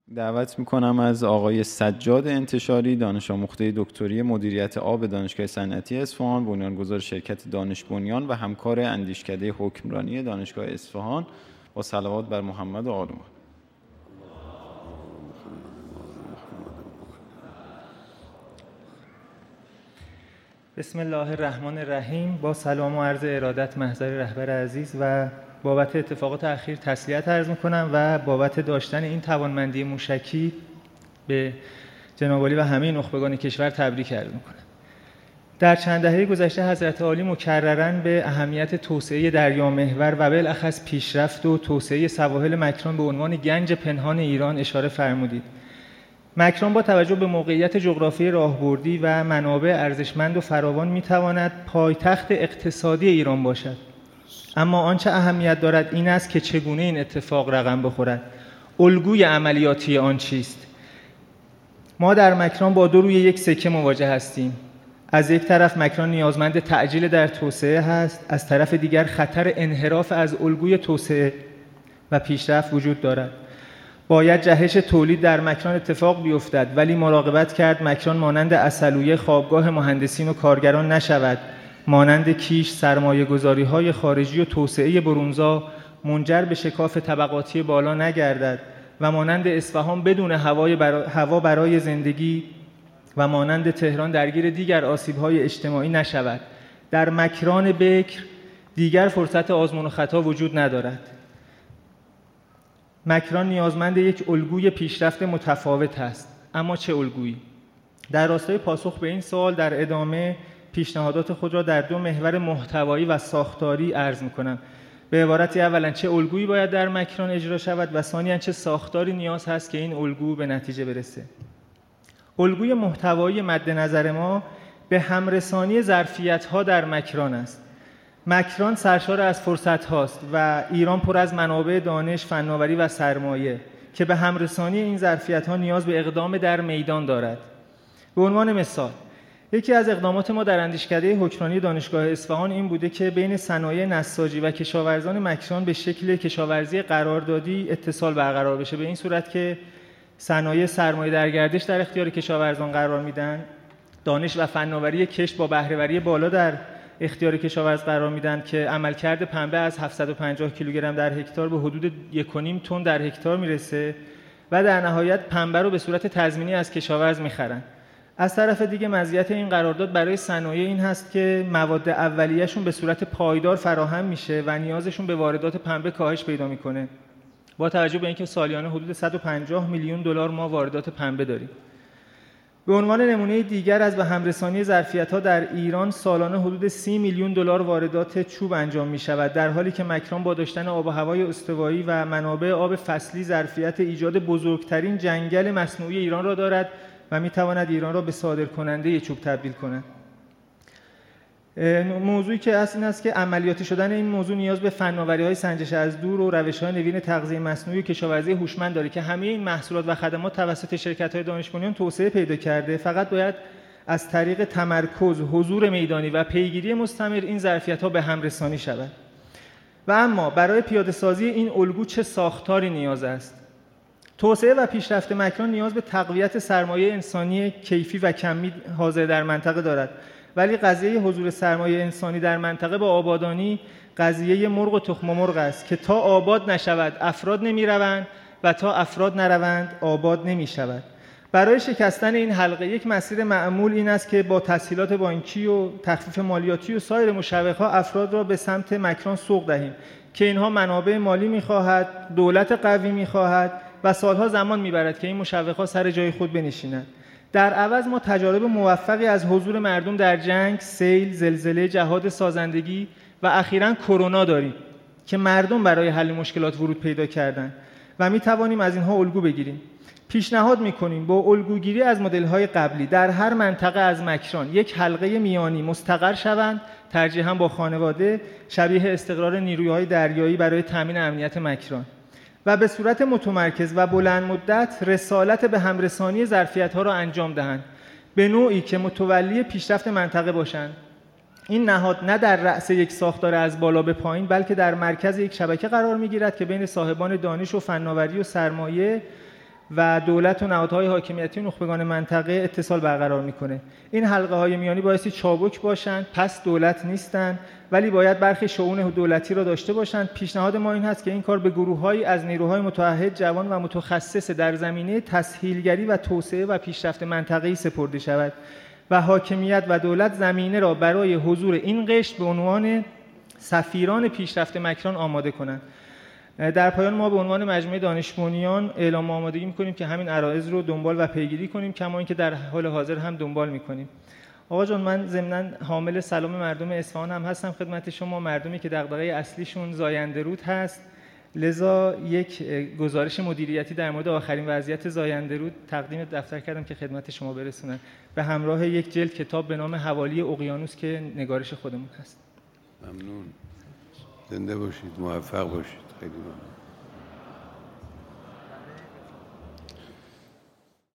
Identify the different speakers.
Speaker 1: دعوت میکنم از آقای سجاد انتشاری، دانش آموخته دکتری مدیریت آب دانشگاه صنعتی اصفهان، بنیانگذار شرکت دانش بنیان و همکار اندیشکده حکمرانی دانشگاه اصفهان، با صلوات بر محمد و آل محمد.
Speaker 2: بسم الله الرحمن الرحیم. با سلام و عرض ارادت محضر رهبر عزیز و بابت اتفاقات اخیر تسلیت عرض میکنم و بابت داشتن این توانمندی موشکی به جناب عالی و همه نخبگان کشور تبریک عرض میکنم. در چند دهه گذشته حضرت عالی مکرراً به اهمیت توسعه دریامحور و بالاخص پیشرفت و توسعه سواحل مکران به عنوان گنج پنهان ایران اشاره فرمودید. مکران با توجه به موقعیت جغرافیایی راهبردی و منابع ارزشمند و فراوان میتواند پایتخت اقتصادی ایران باشد. اما آنچه اهمیت دارد این است که چگونه این اتفاق رقم بخورد. الگوی عملیاتی آن چیست؟ ما در مکران با دو روی یک سکه مواجه هستیم. از یک طرف مکران نیازمند تعجیل در توسعه هست، از طرف دیگر خطر انحراف از الگوی توسعه و پیشرفت وجود دارد. باید جهش تولید در مکران اتفاق بیفتد، ولی مراقبت کرد مکران مانند عسلویه خوابگاه مهندسین و کارگران نشود، مانند کیش سرمایه‌گذاری‌های خارجی و توسعه برونزا منجر به شکاف طبقاتی بالا نگردد و مانند اصفهان بدون هوا برای زندگی و مانند تهران درگیر دیگر آسیب‌های اجتماعی نشود. در مکران بکر دیگر فرصت آزمون و خطا وجود ندارد. مکران نیازمند یک الگوی پیشرفت متفاوت است. اما چه الگویی؟ در راستای پاسخ به این سوال در ادامه پیشنهادات خود را در دو محور محتوایی و ساختاری عرض می‌کنم. به عبارتی اولا چه الگویی باید در مکران اجرا شود و ثانیاً چه ساختاری نیاز هست که این الگو به نتیجه برسه. الگوی محتوایی مد نظر ما به همرسانی ظرفیت‌ها در مکران است. مکران سرشار از فرصت هاست و ایران پر از منابع دانش، فناوری و سرمایه که به همرسانی این ظرفیت ها نیاز به اقدام در میدان دارد. به عنوان مثال، یکی از اقدامات ما در اندیشکده حکمرانی دانشگاه اصفهان این بوده که بین صنایع نساجی و کشاورزان مکران به شکل کشاورزی قراردادی اتصال برقرار بشه، به این صورت که صنایع سرمایه در گردش در اختیار کشاورزان قرار میدن، دانش و فناوری کشت با بهره‌وری بالا در اختیار کشاورز قرار میدن که عملکرد پنبه از 750 کیلوگرم در هکتار به حدود 1.5 تن در هکتار میرسه و در نهایت پنبه رو به صورت تضمینی از کشاورز میخرن. از طرف دیگه مزیت این قرارداد برای صنایع این هست که مواد اولیه‌شون به صورت پایدار فراهم میشه و نیازشون به واردات پنبه کاهش پیدا میکنه. با توجه به اینکه سالیانه حدود 150 میلیون دلار ما واردات پنبه داریم. به عنوان نمونه دیگر از به همرسانی ظرفیت‌ها در ایران سالانه حدود 30 میلیون دلار واردات چوب انجام می‌شود، در حالی که مکران با داشتن آب و هوای استوایی و منابع آب فصلی ظرفیت ایجاد بزرگترین جنگل مصنوعی ایران را دارد و می‌تواند ایران را به صادرکننده چوب تبدیل کند. موضوعی که اصل این است که عملیاتی شدن این موضوع نیاز به فناوری‌های سنجش از دور و روش‌های نوین تغذیه مصنوعی و کشاورزی هوشمند داره که همه این محصولات و خدمات توسط شرکت‌های دانش بنیان توسعه پیدا کرده. فقط باید از طریق تمرکز، حضور میدانی و پیگیری مستمر این ظرفیت‌ها به هم رسانی شود. و اما برای پیاده‌سازی این الگو چه ساختاری نیاز است؟ توسعه و پیشرفت مکران نیاز به تقویت سرمایه انسانی کیفی و کمی حاضر در منطقه دارد. ولی قضیه حضور سرمایه انسانی در منطقه با آبادانی قضیه مرغ و تخم مرغ است که تا آباد نشود افراد نمیروند و تا افراد نروند آباد نمیشود. برای شکستن این حلقه یک مسیر معمول این است که با تسهیلات بانکی و تخفیف مالیاتی و سایر مشوق‌ها افراد را به سمت مکران سوق دهیم که اینها منابع مالی می‌خواهد، دولت قوی می‌خواهد و سالها زمان می‌برد که این مشوق‌ها سر جای خود بنشینند. در عوض ما تجارب موفقی از حضور مردم در جنگ، سیل، زلزله، جهاد سازندگی و اخیراً کرونا داریم که مردم برای حل مشکلات ورود پیدا کردند و می توانیم از اینها الگو بگیریم. پیشنهاد می‌کنیم با الگوگیری از مدل‌های قبلی در هر منطقه از مکران یک حلقه میانی مستقر شوند، ترجیحاً با خانواده، شبیه استقرار نیروهای دریایی برای تامین امنیت مکران و به صورت متمرکز و بلند مدت رسالت به همرسانی ظرفیت‌ها را انجام دهند به نوعی که متولی پیشرفت منطقه باشند. این نهاد نه در رأس یک ساختار از بالا به پایین بلکه در مرکز یک شبکه قرار می‌گیرد که بین صاحبان دانش و فناوری و سرمایه و دولت و نهادهای حاکمیتی و نخبگان منطقه اتصال برقرار میکنه. این حلقه‌های میانی بایستی چابک باشن، پس دولت نیستن، ولی باید برخی شؤون دولتی را داشته باشند. پیشنهاد ما این هست که این کار به گروه‌هایی از نیروهای متعهد، جوان و متخصص در زمینه تسهیلگری و توسعه و پیشرفت منطقه‌ای سپرده شود و حاکمیت و دولت زمینه را برای حضور این قشر به عنوان سفیران پیشرفت مکران آماده کنند. در پایان ما به عنوان مجموعه دانش بنیان اعلام آمادگی می‌کنیم که همین عرایض رو دنبال و پیگیری کنیم، کما اینکه در حال حاضر هم دنبال می‌کنیم. آقا جان، من ضمناً حامل سلام مردم اصفهان هم هستم خدمت شما، مردمی که دغدغه اصلیشون زاینده رود هست. لذا یک گزارش مدیریتی در مورد آخرین وضعیت زاینده رود تقدیم دفتر کردم که خدمت شما برسونم، به همراه یک جلد کتاب به نام حوالی اقیانوس که نگارش خودمون هست.
Speaker 3: ممنون. زنده باشید، موفق باشید. خیلی ممنون.